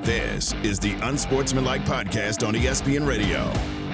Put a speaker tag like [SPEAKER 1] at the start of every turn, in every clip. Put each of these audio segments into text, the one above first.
[SPEAKER 1] This is the Unsportsmanlike Podcast on ESPN Radio.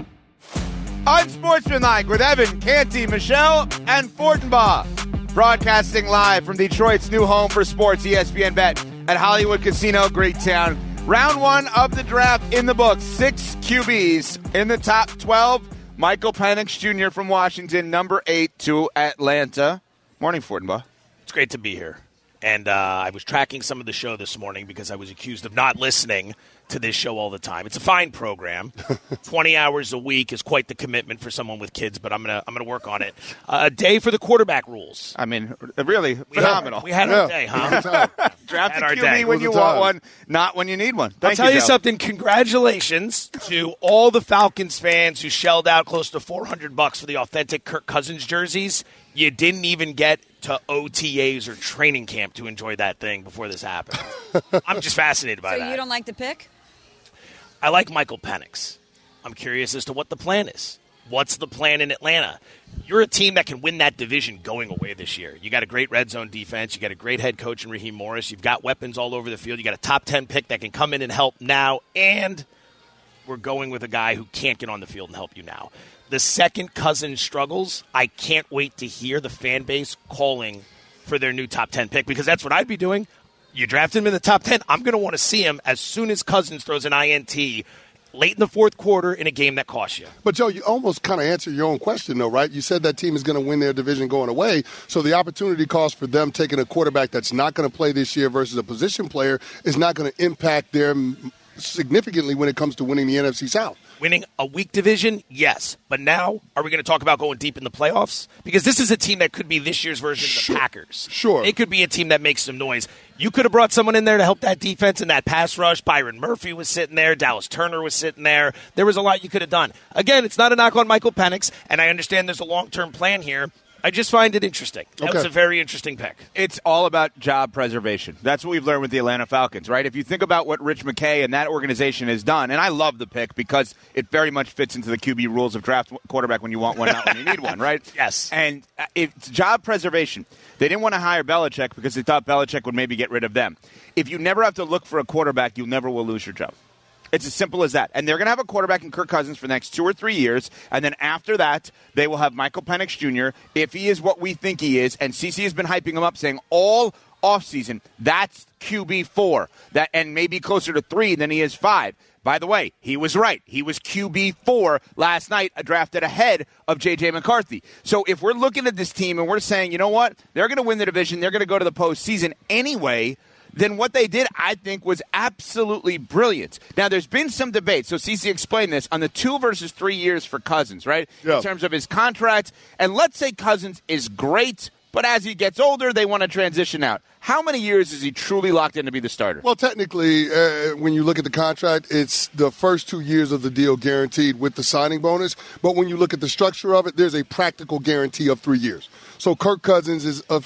[SPEAKER 2] Unsportsmanlike with Evan, Canty, Michelle, and Fortenbaugh. Broadcasting live from Detroit's new home for sports, ESPN Bet at Hollywood Casino, Great Town. Round one of the draft in the books. 6 QBs in the top 12. Michael Penix Jr. from Washington, number 8 to Atlanta. Morning, Fortenbaugh.
[SPEAKER 3] It's great to be here. And I was tracking some of the show this morning because I was accused of not listening to this show all the time. It's a fine program. 20 hours a week is quite the commitment for someone with kids, but I'm gonna work on it. A day for the quarterback rules.
[SPEAKER 2] I mean, really phenomenal.
[SPEAKER 3] We had our day, huh?
[SPEAKER 2] Draft a QB when you want one, not when you need one.
[SPEAKER 3] I'll tell you something. Congratulations to all the Falcons fans who shelled out close to $400 for the authentic Kirk Cousins jerseys. You didn't even get to OTAs or training camp to enjoy that thing before this happened. I'm just fascinated by that.
[SPEAKER 4] So you don't like the pick?
[SPEAKER 3] I like Michael Penix. I'm curious as to what the plan is. What's the plan in Atlanta? You're a team that can win that division going away this year. You got a great red zone defense. You got a great head coach in Raheem Morris. You've got weapons all over the field. You got a top 10 pick that can come in and help now. And we're going with a guy who can't get on the field and help you now. The second Cousins struggles, I can't wait to hear the fan base calling for their new top 10 pick, because that's what I'd be doing. You draft him in the top 10, I'm going to want to see him as soon as Cousins throws an INT late in the fourth quarter in a game that costs you.
[SPEAKER 5] But, Joe, you almost kind of answered your own question, though, right? You said that team is going to win their division going away, so the opportunity cost for them taking a quarterback that's not going to play this year versus a position player is not going to impact them significantly when it comes to winning the NFC South.
[SPEAKER 3] Winning a weak division, yes. But now, are we going to talk about going deep in the playoffs? Because this is a team that could be this year's version of the Packers.
[SPEAKER 5] Sure.
[SPEAKER 3] It could be a team that makes some noise. You could have brought someone in there to help that defense and that pass rush. Byron Murphy was sitting there. Dallas Turner was sitting there. There was a lot you could have done. Again, it's not a knock on Michael Penix, and I understand there's a long-term plan here. I just find it interesting. That was a very interesting pick.
[SPEAKER 2] It's all about job preservation. That's what we've learned with the Atlanta Falcons, right? If you think about what Rich McKay and that organization has done, and I love the pick because it very much fits into the QB rules of draft quarterback when you want one, not when you need one, right?
[SPEAKER 3] Yes.
[SPEAKER 2] And it's job preservation. They didn't want to hire Belichick because they thought Belichick would maybe get rid of them. If you never have to look for a quarterback, you never will lose your job. It's as simple as that. And they're going to have a quarterback in Kirk Cousins for the next 2 or 3 years. And then after that, they will have Michael Penix Jr. if he is what we think he is. And CC has been hyping him up, saying all offseason, that's QB4. And maybe closer to 3 than he is 5. By the way, he was right. He was QB4 last night, drafted ahead of J.J. McCarthy. So if we're looking at this team and we're saying, you know what, they're going to win the division, they're going to go to the postseason anyway, then what they did, I think, was absolutely brilliant. Now, there's been some debate. So CeCe explained this on the 2 versus 3 years for Cousins, right?
[SPEAKER 5] Yeah.
[SPEAKER 2] In terms of his contract. And let's say Cousins is great, but as he gets older, they want to transition out. How many years is he truly locked in to be the starter?
[SPEAKER 5] Well, technically, when you look at the contract, it's the first 2 years of the deal guaranteed with the signing bonus. But when you look at the structure of it, there's a practical guarantee of 3 years. So Kirk Cousins is, of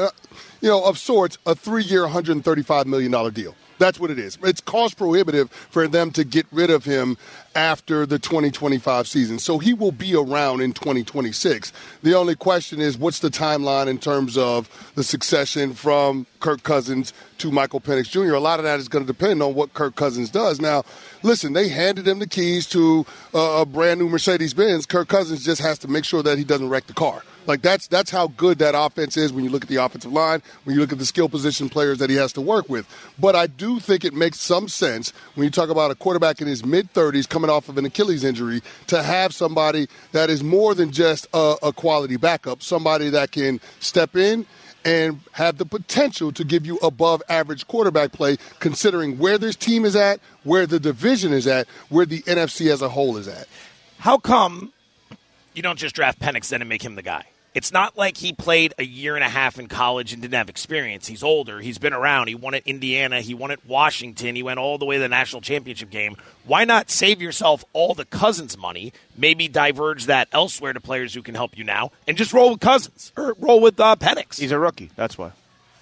[SPEAKER 5] sorts, a 3-year, $135 million deal. That's what it is. It's cost prohibitive for them to get rid of him after the 2025 season. So he will be around in 2026. The only question is, what's the timeline in terms of the succession from Kirk Cousins to Michael Penix Jr.? A lot of that is going to depend on what Kirk Cousins does. Now, listen, they handed him the keys to a brand-new Mercedes-Benz. Kirk Cousins just has to make sure that he doesn't wreck the car. Like, that's how good that offense is when you look at the offensive line, when you look at the skill position players that he has to work with. But I do think it makes some sense when you talk about a quarterback in his mid-30s coming off of an Achilles injury to have somebody that is more than just a quality backup, somebody that can step in and have the potential to give you above-average quarterback play, considering where this team is at, where the division is at, where the NFC as a whole is at.
[SPEAKER 3] How come you don't just draft Penix then and make him the guy? It's not like he played a year and a half in college and didn't have experience. He's older. He's been around. He won at Indiana. He won at Washington. He went all the way to the national championship game. Why not save yourself all the Cousins money, maybe diverge that elsewhere to players who can help you now, and just roll with Cousins or roll with Penix?
[SPEAKER 2] He's a rookie. That's why.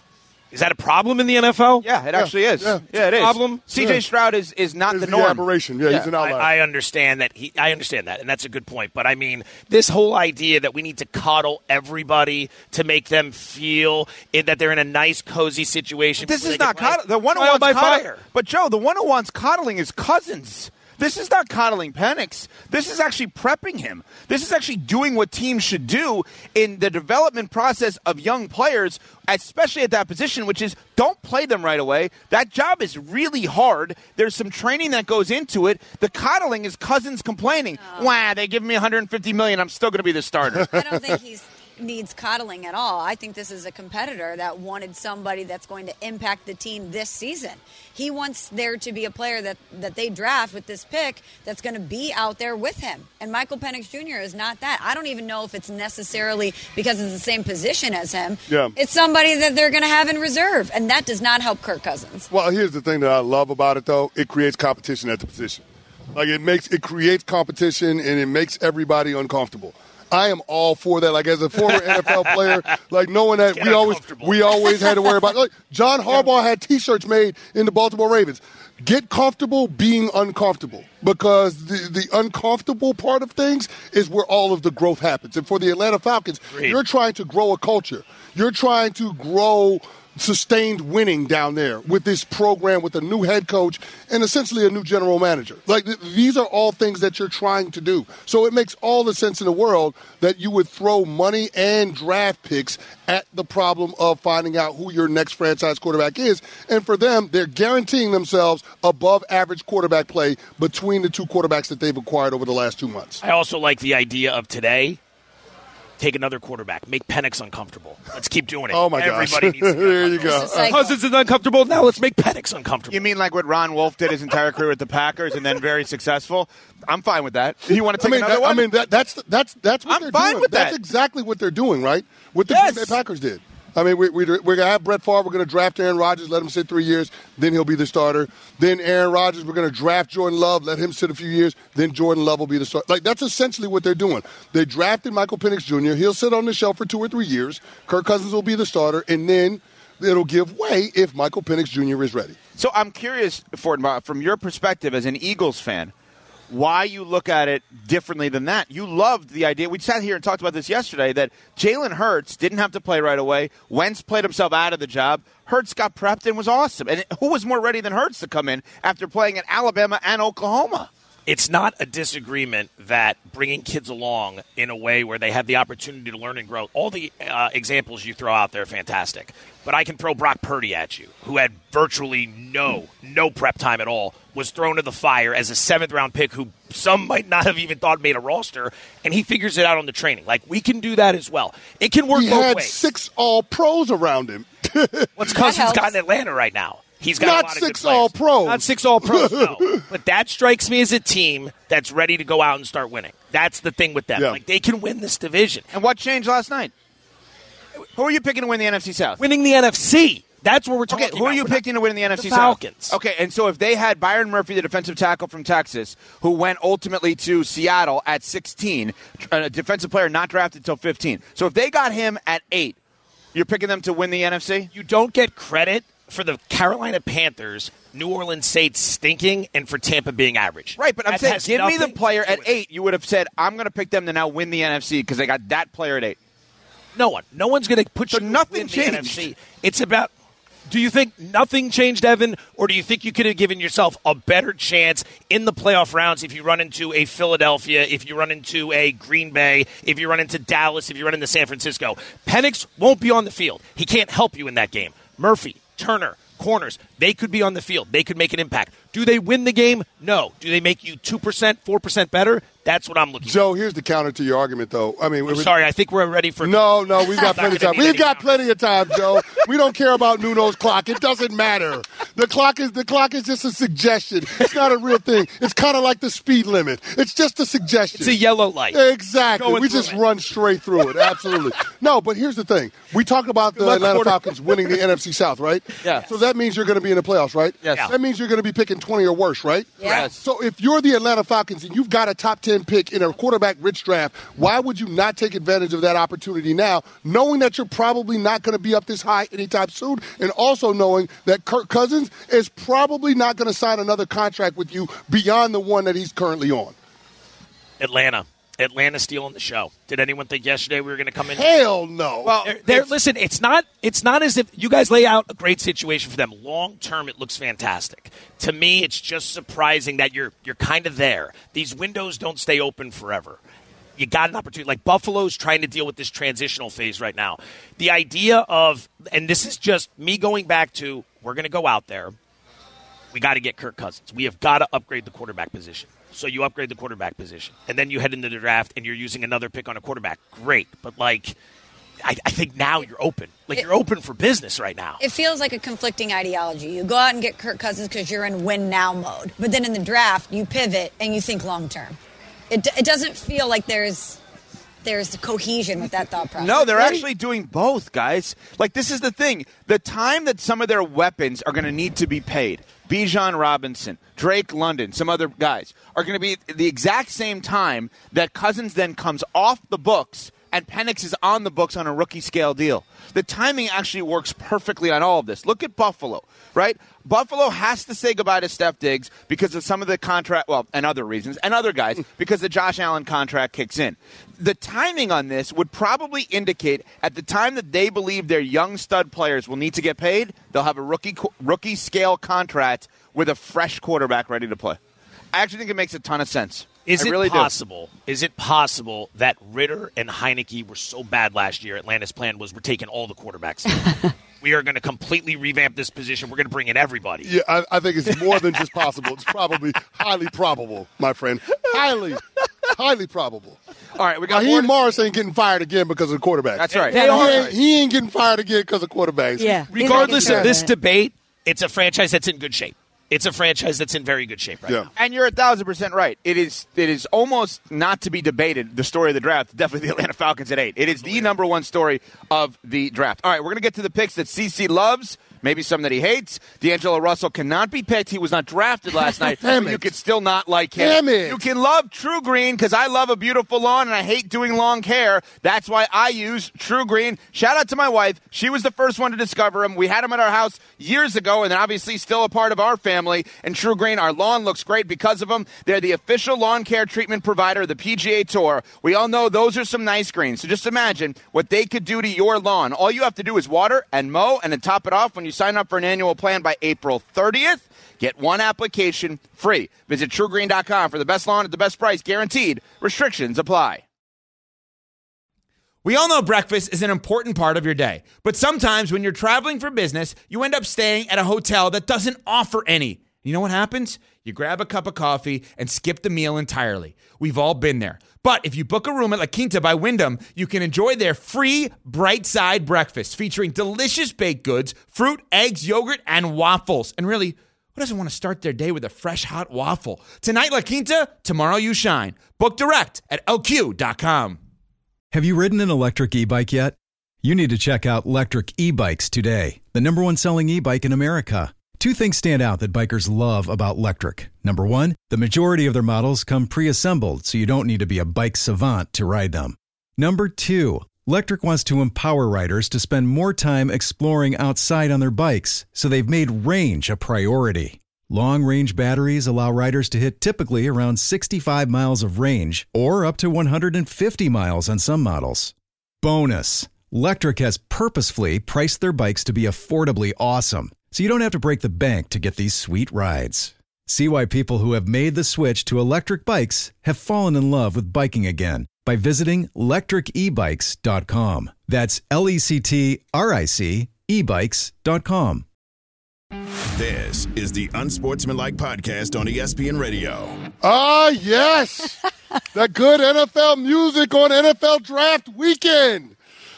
[SPEAKER 3] Is that a problem in the NFL?
[SPEAKER 2] Yeah, it actually is.
[SPEAKER 5] Yeah.
[SPEAKER 2] Yeah, it is.
[SPEAKER 3] Problem?
[SPEAKER 2] C.J. Stroud is not
[SPEAKER 5] It's
[SPEAKER 2] the
[SPEAKER 5] the
[SPEAKER 2] norm.
[SPEAKER 5] aberration. Yeah, he's an outlier.
[SPEAKER 3] I understand that. I understand that, and that's a good point. But I mean, this whole idea that we need to coddle everybody to make them feel that they're in a nice, cozy situation.
[SPEAKER 2] This
[SPEAKER 3] before
[SPEAKER 2] is
[SPEAKER 3] they
[SPEAKER 2] not
[SPEAKER 3] get
[SPEAKER 2] coddling. The one who
[SPEAKER 3] trial
[SPEAKER 2] wants
[SPEAKER 3] by
[SPEAKER 2] coddling.
[SPEAKER 3] fire.
[SPEAKER 2] But, Joe, the one who wants coddling is Cousins. This is not coddling Penix. This is actually prepping him. This is actually doing what teams should do in the development process of young players, especially at that position, which is don't play them right away. That job is really hard. There's some training that goes into it. The coddling is Cousins complaining. Wow, they give me $150 million. I'm still going to be the starter.
[SPEAKER 4] I don't think he needs coddling at all. I think this is a competitor that wanted somebody that's going to impact the team this season. He wants there to be a player that they draft with this pick that's going to be out there with him. And Michael Penix Jr. is not that. I don't even know if it's necessarily because it's the same position as him.
[SPEAKER 5] Yeah.
[SPEAKER 4] It's somebody that they're going to have in reserve, and that does not help Kirk Cousins.
[SPEAKER 5] Well, here's the thing that I love about it, though. It creates competition at the position. Like, it creates competition, and it makes everybody uncomfortable. I am all for that. Like, as a former NFL player, like knowing that we always had to worry about. Like, John Harbaugh had T-shirts made in the Baltimore Ravens. Get comfortable being uncomfortable, because the uncomfortable part of things is where all of the growth happens. And for the Atlanta Falcons, you're trying to grow a culture. You're trying to grow sustained winning down there with this program, with a new head coach and essentially a new general manager. Like, these are all things that you're trying to do. So it makes all the sense in the world that you would throw money and draft picks at the problem of finding out who your next franchise quarterback is. And for them, they're guaranteeing themselves above average quarterback play between the two quarterbacks that they've acquired over the last 2 months.
[SPEAKER 3] I also like the idea of today. Take another quarterback. Make Penix uncomfortable. Let's keep doing it.
[SPEAKER 5] Oh, my gosh.
[SPEAKER 3] Everybody needs to be
[SPEAKER 5] There you go.
[SPEAKER 3] Cousins is uncomfortable. Now let's make Penix uncomfortable.
[SPEAKER 2] You mean like what Ron Wolf did his entire career with the Packers and then very successful? I'm fine with that. You want to take another one?
[SPEAKER 5] I mean, that's what
[SPEAKER 2] I'm
[SPEAKER 5] they're
[SPEAKER 2] fine
[SPEAKER 5] doing.
[SPEAKER 2] with that.
[SPEAKER 5] That's exactly what they're doing, right? What the
[SPEAKER 2] Yes.
[SPEAKER 5] Green Bay Packers did. I mean, we're going to have Brett Favre. We're going to draft Aaron Rodgers, let him sit 3 years, then he'll be the starter. Then Aaron Rodgers, we're going to draft Jordan Love, let him sit a few years, then Jordan Love will be the starter. Like, that's essentially what they're doing. They drafted Michael Penix Jr. He'll sit on the shelf for 2 or 3 years. Kirk Cousins will be the starter, and then it'll give way if Michael Penix Jr. is ready.
[SPEAKER 2] So I'm curious, Ford, from your perspective as an Eagles fan, why you look at it differently than that. You loved the idea. We sat here and talked about this yesterday, that Jalen Hurts didn't have to play right away. Wentz played himself out of the job. Hurts got prepped and was awesome. And who was more ready than Hurts to come in after playing at Alabama and Oklahoma?
[SPEAKER 3] It's not a disagreement that bringing kids along in a way where they have the opportunity to learn and grow. All the examples you throw out there are fantastic. But I can throw Brock Purdy at you, who had virtually no prep time at all, was thrown to the fire as a 7th-round pick who some might not have even thought made a roster, and he figures it out on the training. Like, we can do that as well. It can work
[SPEAKER 5] He
[SPEAKER 3] both
[SPEAKER 5] had
[SPEAKER 3] ways.
[SPEAKER 5] 6 all-pros around him.
[SPEAKER 3] What's Cousins
[SPEAKER 4] helps.
[SPEAKER 3] got in Atlanta right now? He's got
[SPEAKER 5] Not
[SPEAKER 3] a lot of
[SPEAKER 5] 6
[SPEAKER 3] good players.
[SPEAKER 5] all-pros.
[SPEAKER 3] Not 6 all-pros, no. But that strikes me as a team that's ready to go out and start winning. That's the thing with them.
[SPEAKER 5] Yeah.
[SPEAKER 3] Like, they can win this division.
[SPEAKER 2] And what changed last night? Who are you picking to win the NFC South?
[SPEAKER 3] Winning the NFC. That's what we're talking
[SPEAKER 2] Okay,
[SPEAKER 3] about.
[SPEAKER 2] who are you
[SPEAKER 3] We're not-
[SPEAKER 2] picking to win the NFC
[SPEAKER 3] the
[SPEAKER 2] South?
[SPEAKER 3] Falcons.
[SPEAKER 2] Okay, and so if they had Byron Murphy, the defensive tackle from Texas, who went ultimately to Seattle at 16, a defensive player not drafted until 15. So if they got him at 8, you're picking them to win the NFC?
[SPEAKER 3] You don't get credit for the Carolina Panthers, New Orleans Saints stinking, and for Tampa being average.
[SPEAKER 2] Right, but I'm
[SPEAKER 3] That
[SPEAKER 2] saying,
[SPEAKER 3] has
[SPEAKER 2] give me the
[SPEAKER 3] nothing
[SPEAKER 2] player
[SPEAKER 3] to do
[SPEAKER 2] at
[SPEAKER 3] with it.
[SPEAKER 2] 8. You would have said, I'm going to pick them to now win the NFC because they got that player at 8.
[SPEAKER 3] No one's going to put
[SPEAKER 2] So
[SPEAKER 3] you
[SPEAKER 2] nothing
[SPEAKER 3] in
[SPEAKER 2] changed.
[SPEAKER 3] the NFC. It's about. Do you think nothing changed, Evan, or do you think you could have given yourself a better chance in the playoff rounds if you run into a Philadelphia, if you run into a Green Bay, if you run into Dallas, if you run into San Francisco? Penix won't be on the field. He can't help you in that game. Murphy, Turner, corners, they could be on the field. They could make an impact. Do they win the game? No. Do they make you 2%, 4% better? That's what I'm looking for.
[SPEAKER 5] Joe, here's the counter to your argument, though. I mean,
[SPEAKER 3] I'm sorry, I think we're ready for...
[SPEAKER 5] No, we've got plenty of time.
[SPEAKER 3] gonna need
[SPEAKER 5] We've got
[SPEAKER 3] any
[SPEAKER 5] plenty of time, Joe. We don't care about Nuno's clock. It doesn't matter. The clock is just a suggestion. It's not a real thing. It's kind of like the speed limit. It's just a suggestion.
[SPEAKER 3] It's a yellow light.
[SPEAKER 5] Exactly. We just run straight through it. Absolutely. No, but here's the thing. We talked about the Atlanta Falcons winning the NFC South, right?
[SPEAKER 2] Yeah.
[SPEAKER 5] So that means you're going to be in the playoffs, right?
[SPEAKER 2] Yes.
[SPEAKER 5] That means you're going to be picking 20 or worse, right?
[SPEAKER 4] Yes.
[SPEAKER 5] So if you're the Atlanta Falcons and you've got a top 10 pick in a quarterback-rich draft, why would you not take advantage of that opportunity now, knowing that you're probably not going to be up this high anytime soon, and also knowing that Kirk Cousins is probably not going to sign another contract with you beyond the one that he's currently on?
[SPEAKER 3] Atlanta stealing the show. Did anyone think yesterday we were going to come in?
[SPEAKER 5] Hell no.
[SPEAKER 3] Well, listen, it's not as if you guys lay out a great situation for them. Long term, it looks fantastic. To me, it's just surprising that you're kind of there. These windows don't stay open forever. You got an opportunity. Like Buffalo's trying to deal with this transitional phase right now. The idea of, and this is just me going back to, we're going to go out there. We got to get Kirk Cousins. We have got to upgrade the quarterback position. So you upgrade the quarterback position. And then you head into the draft and you're using another pick on a quarterback. Great. But, I think now you're open. You're open for business right now.
[SPEAKER 4] It feels like a conflicting ideology. You go out and get Kirk Cousins because you're in win-now mode. But then in the draft, you pivot and you think long-term. It doesn't feel like there's cohesion with that thought process.
[SPEAKER 2] No, they're actually doing both, guys. This is the thing. The time that some of their weapons are going to need to be paid, Bijan Robinson, Drake London, some other guys, are going to be the exact same time that Cousins then comes off the books and Penix is on the books on a rookie scale deal. The timing actually works perfectly on all of this. Look at Buffalo, right? Buffalo has to say goodbye to Steph Diggs because of some of the contract, and other reasons, and other guys, because the Josh Allen contract kicks in. The timing on this would probably indicate at the time that they believe their young stud players will need to get paid, they'll have a rookie scale contract with a fresh quarterback ready to play. I actually think it makes a ton of sense.
[SPEAKER 3] Is it possible that Ritter and Heineke were so bad last year, Atlanta's plan was we're taking all the quarterbacks. We are going to completely revamp this position. We're going to bring in everybody.
[SPEAKER 5] Yeah, I think it's more than just possible. It's probably highly probable, my friend. Highly probable.
[SPEAKER 2] All right, we got
[SPEAKER 5] Raheem Morris ain't getting fired again because of quarterbacks.
[SPEAKER 2] That's right.
[SPEAKER 5] He ain't getting fired again because of quarterbacks.
[SPEAKER 4] Yeah.
[SPEAKER 3] Regardless of this debate, it's a franchise that's in good shape. It's a franchise that's in very good shape right now.
[SPEAKER 2] And you're 1,000% right. It is almost not to be debated, the story of the draft, definitely the Atlanta Falcons at 8. It is the number one story of the draft. All right, we're going to get to the picks that CC loves, maybe some that he hates. D'Angelo Russell cannot be picked. He was not drafted last night. You could still not like him.
[SPEAKER 5] Damn it.
[SPEAKER 2] You can love True Green because I love a beautiful lawn and I hate doing long hair. That's why I use True Green. Shout out to my wife. She was the first one to discover him. We had him at our house years ago and obviously still a part of our family. And True Green, our lawn looks great because of them. They're the official lawn care treatment provider of the PGA Tour. We all know those are some nice greens. So just imagine what they could do to your lawn. All you have to do is water and mow and then top it off when you sign up for an annual plan by April 30th. Get one application free. Visit TrueGreen.com for the best lawn at the best price, guaranteed. Restrictions apply.
[SPEAKER 6] We all know breakfast is an important part of your day, but sometimes when you're traveling for business, you end up staying at a hotel that doesn't offer any. You know what happens? You grab a cup of coffee and skip the meal entirely. We've all been there. But if you book a room at La Quinta by Wyndham, you can enjoy their free Bright Side breakfast featuring delicious baked goods, fruit, eggs, yogurt, and waffles. And really, who doesn't want to start their day with a fresh, hot waffle? Tonight, La Quinta, tomorrow you shine. Book direct at LQ.com.
[SPEAKER 7] Have you ridden an electric e-bike yet? You need to check out Lectric E-Bikes today, the #1 selling e-bike in America. Two things stand out that bikers love about Lectric. Number one, the majority of their models come pre-assembled, so you don't need to be a bike savant to ride them. Number two, Lectric wants to empower riders to spend more time exploring outside on their bikes, so they've made range a priority. Long-range batteries allow riders to hit typically around 65 miles of range, or up to 150 miles on some models. Bonus, Lectric has purposefully priced their bikes to be affordably awesome, so you don't have to break the bank to get these sweet rides. See why people who have made the switch to electric bikes have fallen in love with biking again by visiting lectricebikes.com. That's LECTRIC ebikes.com.
[SPEAKER 1] This is the Unsportsmanlike Podcast on ESPN Radio.
[SPEAKER 5] Ah, yes. The good NFL music on NFL Draft Weekend.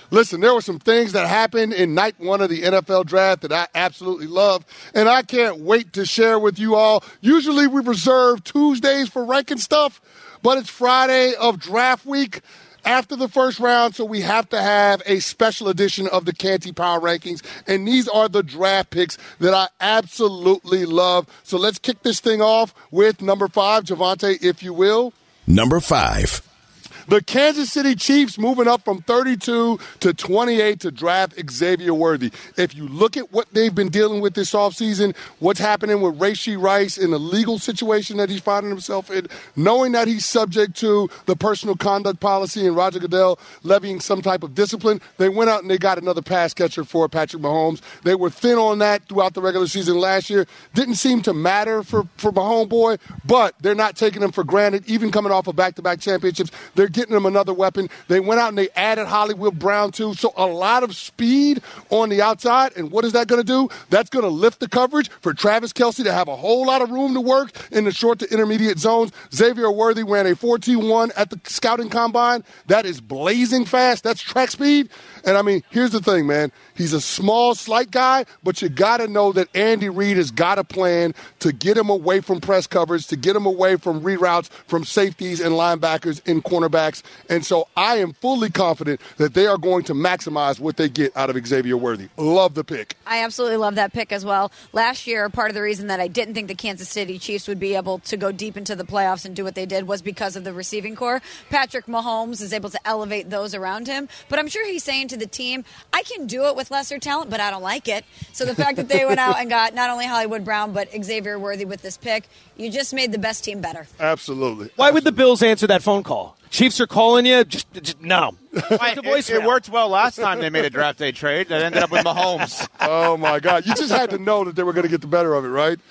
[SPEAKER 5] Listen, there were some things that happened in night one of the NFL draft that I absolutely love, and I can't wait to share with you all. Usually we reserve Tuesdays for ranking stuff, but it's Friday of draft week after the first round, so we have to have a special edition of the Canty Power Rankings, and these are the draft picks that I absolutely love. So let's kick this thing off with number 5, Javante, if you will.
[SPEAKER 1] Number 5.
[SPEAKER 5] The Kansas City Chiefs moving up from 32 to 28 to draft Xavier Worthy. If you look at what they've been dealing with this offseason, what's happening with Rashee Rice in the legal situation that he's finding himself in, knowing that he's subject to the personal conduct policy and Roger Goodell levying some type of discipline, they went out and they got another pass catcher for Patrick Mahomes. They were thin on that throughout the regular season last year. Didn't seem to matter for Mahomes boy, but they're not taking him for granted, even coming off of back-to-back championships. They're getting him another weapon. They went out and they added Hollywood Brown too. So a lot of speed on the outside. And what is that going to do? That's going to lift the coverage for Travis Kelce to have a whole lot of room to work in the short to intermediate zones. Xavier Worthy ran a 4.21 at the scouting combine. That is blazing fast. That's track speed. And I mean, here's the thing, man. He's a small, slight guy, but you got to know that Andy Reid has got a plan to get him away from press coverage, to get him away from reroutes, from safeties and linebackers and cornerbacks. And so I am fully confident that they are going to maximize what they get out of Xavier Worthy. Love the pick.
[SPEAKER 4] I absolutely love that pick as well. Last year, part of the reason that I didn't think the Kansas City Chiefs would be able to go deep into the playoffs and do what they did was because of the receiving core. Patrick Mahomes is able to elevate those around him. But I'm sure he's saying to the team, I can do it with lesser talent, but I don't like it. So the fact that they went out and got not only Hollywood Brown, but Xavier Worthy with this pick, you just made the best team better.
[SPEAKER 5] Absolutely.
[SPEAKER 3] Why would the Bills answer that phone call? Chiefs are calling you? Just no.
[SPEAKER 2] It worked well last time they made a draft day trade. That ended up with Mahomes.
[SPEAKER 5] Oh, my God. You just had to know that they were going to get the better of it, right?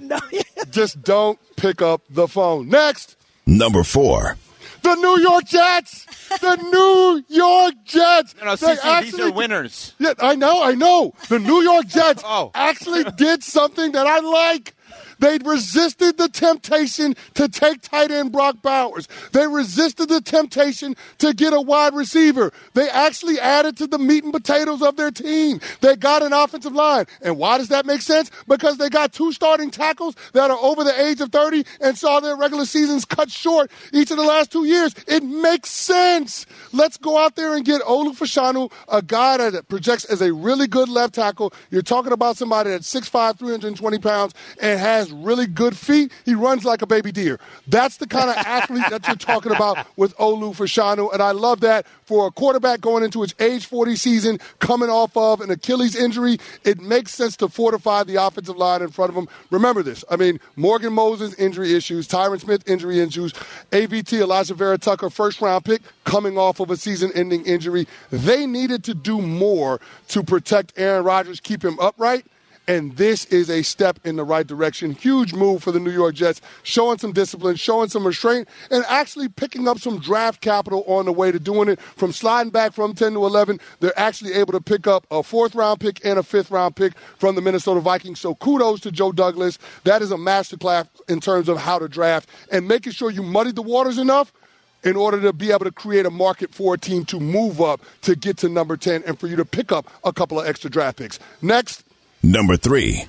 [SPEAKER 5] Just don't pick up the phone. Next.
[SPEAKER 1] Number 4.
[SPEAKER 5] The New York Jets. The New York Jets.
[SPEAKER 2] No, CC, these are winners.
[SPEAKER 5] Yeah, I know. The New York Jets actually did something that I like. They resisted the temptation to take tight end Brock Bowers. They resisted the temptation to get a wide receiver. They actually added to the meat and potatoes of their team. They got an offensive line. And why does that make sense? Because they got 2 starting tackles that are over the age of 30 and saw their regular seasons cut short each of the last 2 years. It makes sense. Let's go out there and get Olu Fashanu, a guy that projects as a really good left tackle. You're talking about somebody that's 6'5", 320 pounds, and has really good feet. He runs like a baby deer. That's the kind of athlete that you're talking about with Olu Fashanu, and I love that for a quarterback going into his age 40 season, coming off of an Achilles injury. It makes sense to fortify the offensive line in front of him. Remember this. I mean, Morgan Moses injury issues, Tyron Smith injury issues, AVT Elijah Vera Tucker first-round pick coming off of a season-ending injury. They needed to do more to protect Aaron Rodgers, keep him upright. And this is a step in the right direction. Huge move for the New York Jets, showing some discipline, showing some restraint, and actually picking up some draft capital on the way to doing it. From sliding back from 10 to 11, they're actually able to pick up a 4th-round pick and a 5th-round pick from the Minnesota Vikings. So kudos to Joe Douglas. That is a masterclass in terms of how to draft and making sure you muddy the waters enough in order to be able to create a market for a team to move up to get to number 10 and for you to pick up a couple of extra draft picks. Next.
[SPEAKER 1] Number 3.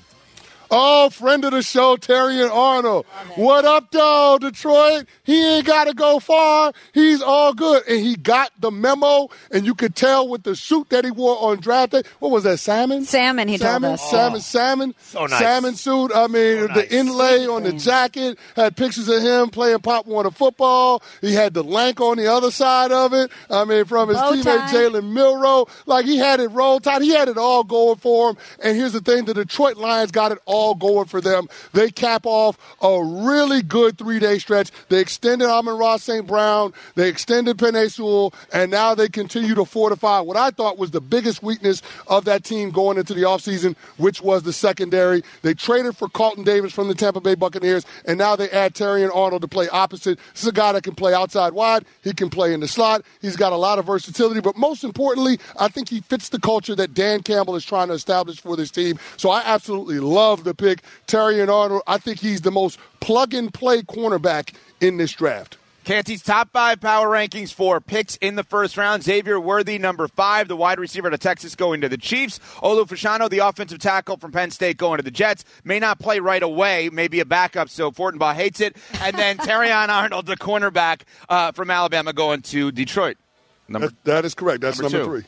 [SPEAKER 5] Oh, friend of the show, Terrion Arnold. What up, though, Detroit? He ain't got to go far. He's all good. And he got the memo, and you could tell with the suit that he wore on draft day. What was that, salmon?
[SPEAKER 4] Salmon, he told us.
[SPEAKER 5] Salmon.
[SPEAKER 3] So nice.
[SPEAKER 5] Salmon suit. I mean, the inlay on the jacket had pictures of him playing Pop Warner football. He had the lank on the other side of it. I mean, from his teammate Jalen Milroe. Like, he had it roll tight. He had it all going for him. And here's the thing. The Detroit Lions got it all going for them. They cap off a really good 3-day stretch. They extended Amon-Ra St. Brown. They extended Penei Sewell. And now they continue to fortify what I thought was the biggest weakness of that team going into the offseason, which was the secondary. They traded for Carlton Davis from the Tampa Bay Buccaneers, and now they add Terrion Arnold to play opposite. This is a guy that can play outside wide. He can play in the slot. He's got a lot of versatility. But most importantly, I think he fits the culture that Dan Campbell is trying to establish for this team. So I absolutely love the pick. Terrion Arnold, I think he's the most plug-and-play cornerback in this draft.
[SPEAKER 2] Canty's top 5 power rankings for picks in the first round. Xavier Worthy, number 5, the wide receiver to Texas, going to the Chiefs. Olu Fashanu, the offensive tackle from Penn State, going to the Jets. May not play right away, maybe a backup, so Fortenbaugh hates it. And then Terrion Arnold, the cornerback from Alabama, going to Detroit.
[SPEAKER 5] That is correct. That's number 3.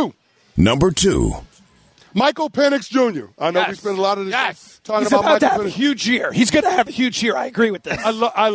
[SPEAKER 1] Number 2.
[SPEAKER 5] Michael Penix Jr. I know we spent a lot of this talking
[SPEAKER 3] He's
[SPEAKER 5] about
[SPEAKER 3] about to
[SPEAKER 5] Michael
[SPEAKER 3] have
[SPEAKER 5] Penix.
[SPEAKER 3] a huge year. He's going to have a huge year. I agree with this.
[SPEAKER 5] I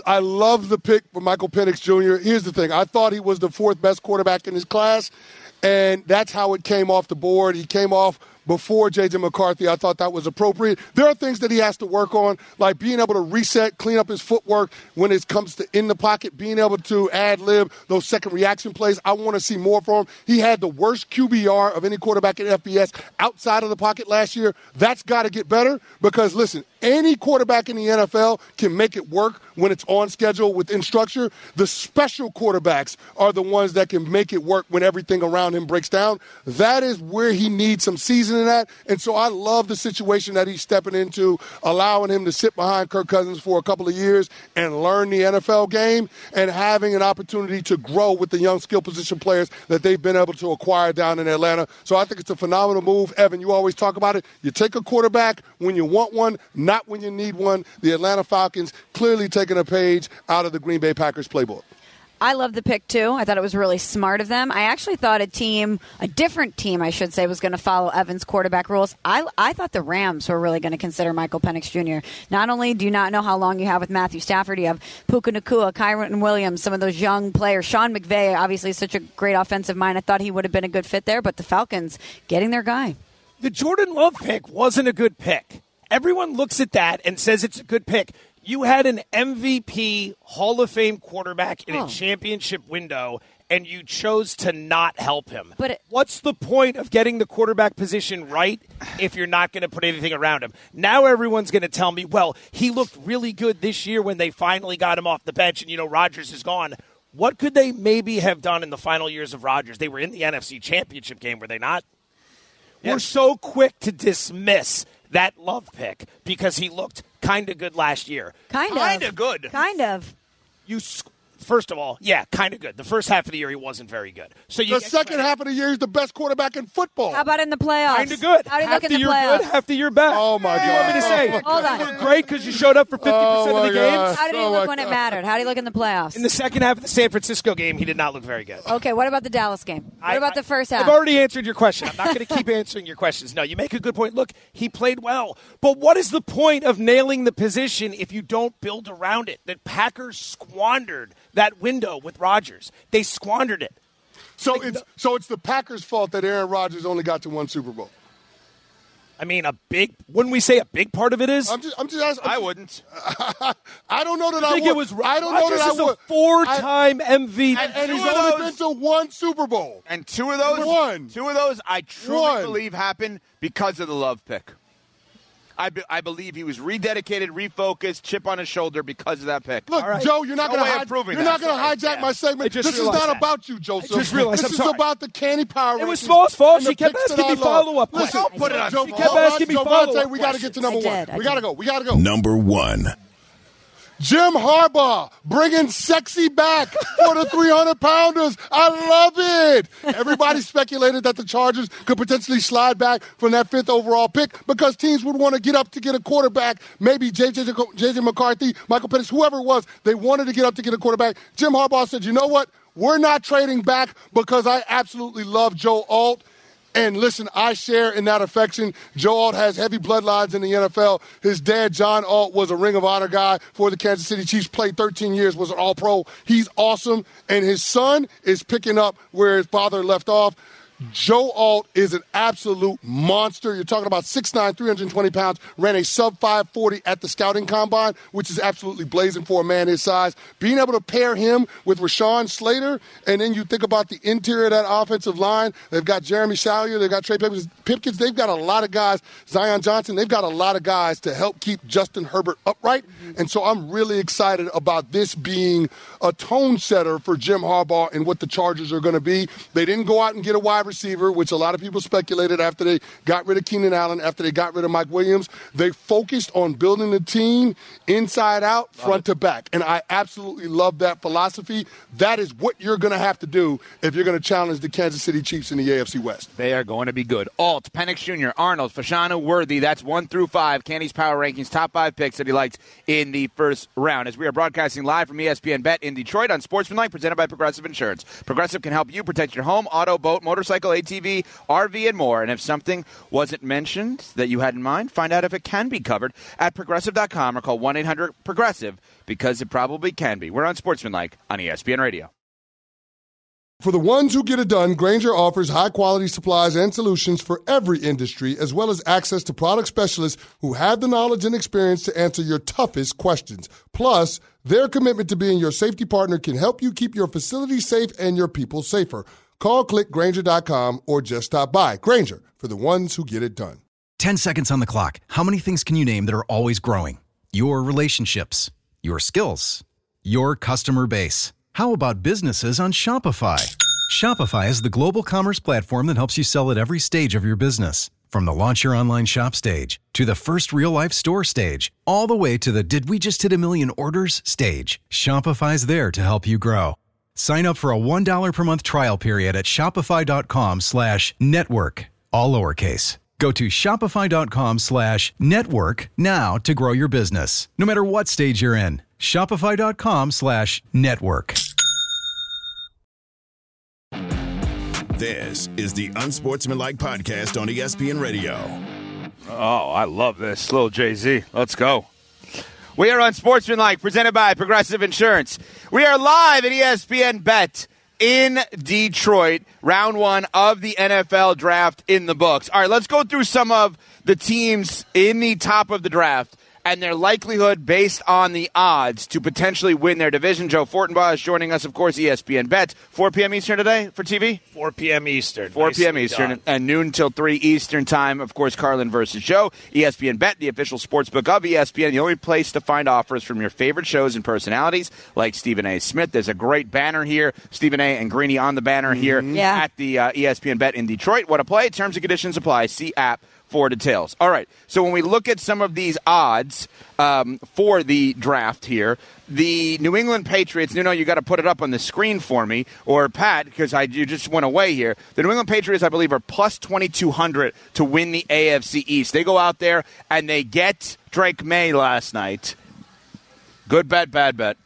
[SPEAKER 5] love the pick for Michael Penix Jr. Here's the thing. I thought he was the 4th best quarterback in his class, and that's how it came off the board. He came off before J.J. McCarthy. I thought that was appropriate. There are things that he has to work on, like being able to reset, clean up his footwork when it comes to in the pocket, being able to ad-lib those second reaction plays. I want to see more from him. He had the worst QBR of any quarterback in FBS outside of the pocket last year. That's got to get better because, listen, any quarterback in the NFL can make it work when it's on schedule within structure. The special quarterbacks are the ones that can make it work when everything around him breaks down. That is where he needs some seasoning at. And so I love the situation that he's stepping into, allowing him to sit behind Kirk Cousins for a couple of years and learn the NFL game and having an opportunity to grow with the young skill position players that they've been able to acquire down in Atlanta. So I think it's a phenomenal move. Evan, you always talk about it. You take a quarterback when you want one, not when you need one. The Atlanta Falcons clearly taking a page out of the Green Bay Packers playbook.
[SPEAKER 4] I love the pick, too. I thought it was really smart of them. I actually thought a different team, I should say, was going to follow Evans' quarterback rules. I thought the Rams were really going to consider Michael Penix Jr. Not only do you not know how long you have with Matthew Stafford, you have Puka Nacua, Kyron Williams, some of those young players. Sean McVay, obviously such a great offensive mind. I thought he would have been a good fit there, but the Falcons getting their guy.
[SPEAKER 3] The Jordan Love pick wasn't a good pick. Everyone looks at that and says it's a good pick. You had an MVP Hall of Fame quarterback in a championship window, and you chose to not help him.
[SPEAKER 4] But
[SPEAKER 3] what's the point of getting the quarterback position right if you're not going to put anything around him? Now everyone's going to tell me, well, he looked really good this year when they finally got him off the bench, and, Rodgers is gone. What could they maybe have done in the final years of Rodgers? They were in the NFC Championship game, were they not? Yes. We're so quick to dismiss that Love pick because he looked kind of good last year.
[SPEAKER 4] Kind of good. Kind of.
[SPEAKER 3] First of all, kind of good. The first half of the year, he wasn't very good. So
[SPEAKER 5] the second half of the year, he's the best quarterback in football.
[SPEAKER 4] How about in the playoffs?
[SPEAKER 3] Kind of good.
[SPEAKER 4] How did he look in the
[SPEAKER 3] playoffs? Good, half the year bad.
[SPEAKER 5] Oh, my God.
[SPEAKER 3] What do you want me to say?
[SPEAKER 4] Hold on.
[SPEAKER 3] You look great because you showed up for 50% of the games?
[SPEAKER 4] How did he look when it mattered? How did he look in the playoffs?
[SPEAKER 3] In the second half of the San Francisco game, he did not look very good.
[SPEAKER 4] Okay, what about the Dallas game? What about the first half?
[SPEAKER 3] I've already answered your question. I'm not going to keep answering your questions. No, you make a good point. Look, he played well. But what is the point of nailing the position if you don't build around it? The Packers squandered that window with Rodgers. They squandered it.
[SPEAKER 5] So it's the Packers' fault that Aaron Rodgers only got to one Super Bowl.
[SPEAKER 3] I mean, wouldn't we say a big part of it is?
[SPEAKER 5] I'm just asking.
[SPEAKER 2] I wouldn't.
[SPEAKER 5] I don't know that I would.
[SPEAKER 3] I don't know that I would. Rodgers is a four-time MVP.
[SPEAKER 5] And he's only been to one Super Bowl.
[SPEAKER 2] And two of those I truly believe happened because of the Love pick. I believe he was rededicated, refocused, chip on his shoulder because of that pick.
[SPEAKER 5] Look, right. Joe, you're not going to hijack my segment. This is not about you, Joseph.
[SPEAKER 3] I just realized.
[SPEAKER 5] This is about the Candy Power.
[SPEAKER 3] It was Small's fault. She kept asking me follow-up.
[SPEAKER 5] Listen,
[SPEAKER 2] put it on.
[SPEAKER 5] Joe,
[SPEAKER 3] she kept asking me follow-up.
[SPEAKER 5] We got to get to number one. We got to go.
[SPEAKER 1] Number 1.
[SPEAKER 5] Jim Harbaugh bringing sexy back for the 300-pounders. I love it. Everybody speculated that the Chargers could potentially slide back from that 5th overall pick because teams would want to get up to get a quarterback. Maybe J.J. McCarthy, Michael Penix, whoever it was, they wanted to get up to get a quarterback. Jim Harbaugh said, you know what? We're not trading back because I absolutely love Joe Alt. And listen, I share in that affection. Joe Alt has heavy bloodlines in the NFL. His dad, John Alt, was a Ring of Honor guy for the Kansas City Chiefs, played 13 years, was an All-Pro. He's awesome. And his son is picking up where his father left off. Joe Alt is an absolute monster. You're talking about 6'9", 320 pounds, ran a sub-540 at the scouting combine, which is absolutely blazing for a man his size. Being able to pair him with Rashawn Slater, and then you think about the interior of that offensive line. They've got Jeremy Salyer. They've got Trey Pipkins. They've got a lot of guys. Zion Johnson. They've got a lot of guys to help keep Justin Herbert upright. And so I'm really excited about this being a tone setter for Jim Harbaugh and what the Chargers are going to be. They didn't go out and get a wide receiver, which a lot of people speculated after they got rid of Keenan Allen, after they got rid of Mike Williams. They focused on building the team inside out, front to back. And I absolutely love that philosophy. That is what you're going to have to do if you're going to challenge the Kansas City Chiefs in the AFC West.
[SPEAKER 2] They are going to be good. Alt, Penix Jr., Arnold, Fashanu, Worthy. That's 1 through 5. Candy's Power Rankings, top 5 picks that he liked in the first round. As we are broadcasting live from ESPN Bet in Detroit on Sportsmanlike, presented by Progressive Insurance. Progressive can help you protect your home, auto, boat, motorcycle, ATV, RV, and more. And if something wasn't mentioned that you had in mind, find out if it can be covered at Progressive.com or call 1-800-PROGRESSIVE because it probably can be. We're on Sportsmanlike on ESPN Radio.
[SPEAKER 5] For the ones who get it done, Grainger offers high-quality supplies and solutions for every industry, as well as access to product specialists who have the knowledge and experience to answer your toughest questions. Plus, their commitment to being your safety partner can help you keep your facility safe and your people safer. Call, click Grainger.com, or just stop by. Grainger, for the ones who get it done.
[SPEAKER 7] 10 seconds on the clock. How many things can you name that are always growing? Your relationships, your skills, your customer base. How about businesses on Shopify? Shopify is the global commerce platform that helps you sell at every stage of your business. From the launch your online shop stage, to the first real-life store stage, all the way to the did we just hit 1 million orders stage. Shopify's there to help you grow. Sign up for a $1 per month trial period at shopify.com/network, all lowercase. Go to shopify.com/network now to grow your business, no matter what stage you're in. Shopify.com/network.
[SPEAKER 1] This is the Unsportsmanlike Podcast on ESPN Radio.
[SPEAKER 2] Oh, I love this. Little Jay-Z. Let's go. We are on Sportsmanlike, presented by Progressive Insurance. We are live at ESPN Bet in Detroit. Round 1 of the NFL draft in the books. All right, let's go through some of the teams in the top of the draft and their likelihood based on the odds to potentially win their division. Joe Fortenbaugh is joining us, of course, ESPN Bet. 4 p.m. Eastern today for TV?
[SPEAKER 3] 4 p.m. Eastern.
[SPEAKER 2] 4 p.m. Eastern and noon till 3 Eastern time. Of course, Carlin versus Joe. ESPN Bet, the official sportsbook of ESPN, the only place to find offers from your favorite shows and personalities like Stephen A. Smith. There's a great banner here. Stephen A. and Greeny on the banner here at the ESPN Bet in Detroit. What a play. Terms and conditions apply. See app for details. All right, so when we look at some of these odds for the draft here, the New England Patriots, you got to put it up on the screen for me, or Pat, because you just went away here. The New England Patriots, I believe, are plus 2,200 to win the AFC East. They go out there and they get Drake May last night. Good bet, bad bet.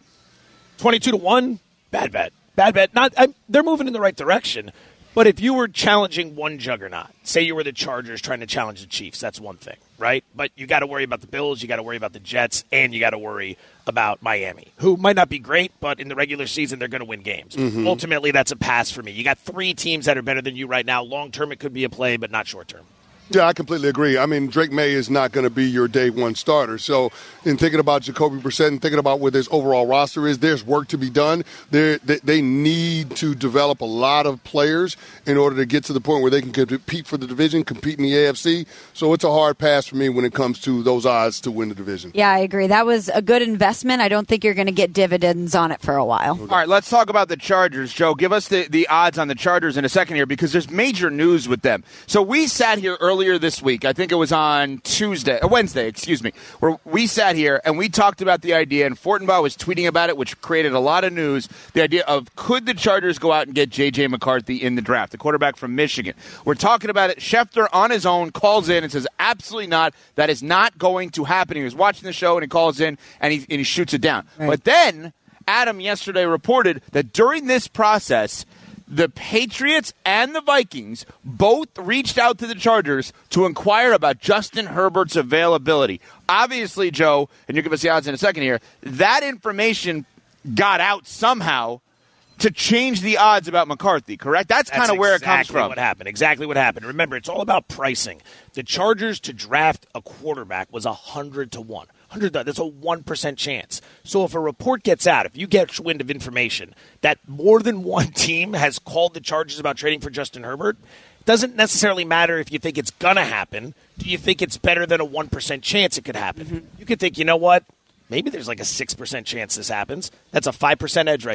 [SPEAKER 3] 22-1, bad bet. Bad bet. They're moving in the right direction. But if you were challenging one juggernaut, say you were the Chargers trying to challenge the Chiefs, that's one thing, right? But you got to worry about the Bills, you got to worry about the Jets, and you got to worry about Miami, who might not be great, but in the regular season they're going to win games. Ultimately, that's a pass for me. You got 3 teams that are better than you right now. Long term, it could be a play, but not short term.
[SPEAKER 5] Yeah, I completely agree. I mean, Drake May is not going to be your day one starter. So in thinking about Jacoby Brissett and thinking about where this overall roster is, there's work to be done. They need to develop a lot of players in order to get to the point where they can compete for the division, compete in the AFC. So it's a hard pass for me when it comes to those odds to win the division.
[SPEAKER 4] Yeah, I agree. That was a good investment. I don't think you're going to get dividends on it for a while.
[SPEAKER 2] All right, let's talk about the Chargers. Joe, give us the odds on the Chargers in a second here because there's major news with them. So we sat here earlier this week, I think it was on Wednesday, where we sat here and we talked about the idea, and Fortenbaugh was tweeting about it, which created a lot of news, the idea of could the Chargers go out and get J.J. McCarthy in the draft, the quarterback from Michigan. We're talking about it. Schefter on his own calls in and says, absolutely not. That is not going to happen. He was watching the show and he calls in and he shoots it down. Right. But then Adam yesterday reported that during this process, the Patriots and the Vikings both reached out to the Chargers to inquire about Justin Herbert's availability. Obviously, Joe, and you'll give us the odds in a second here, that information got out somehow to change the odds about McCarthy, correct? That's kind of where it comes from.
[SPEAKER 3] Exactly what happened. Remember, it's all about pricing. The Chargers to draft a quarterback was 100-1. That's a 1% chance. So if a report gets out, if you get wind of information that more than one team has called the Chargers about trading for Justin Herbert, it doesn't necessarily matter if you think it's going to happen. Do you think it's better than a 1% chance it could happen? You could think, you know what? Maybe there's like a 6% chance this happens. That's a 5% edge right there.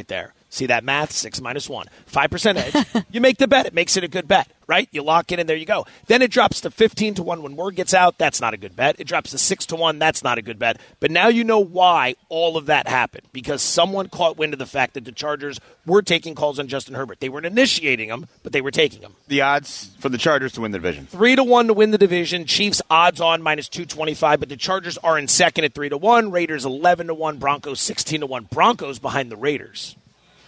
[SPEAKER 3] See that math? 6 minus 1. 5% edge. You make the bet. It makes it a good bet, right? You lock in and there you go. Then it drops to 15 to 1 when word gets out. That's not a good bet. It drops to 6 to 1. That's not a good bet. But now you know why all of that happened. Because someone caught wind of the fact that the Chargers were taking calls on Justin Herbert. They weren't initiating them, but they were taking them.
[SPEAKER 2] The odds for the Chargers to win the division.
[SPEAKER 3] 3 to 1 to win the division. Chiefs odds on minus 225, but the Chargers are in second at 3 to 1. Raiders 11 to 1. Broncos 16 to 1. Broncos behind the Raiders.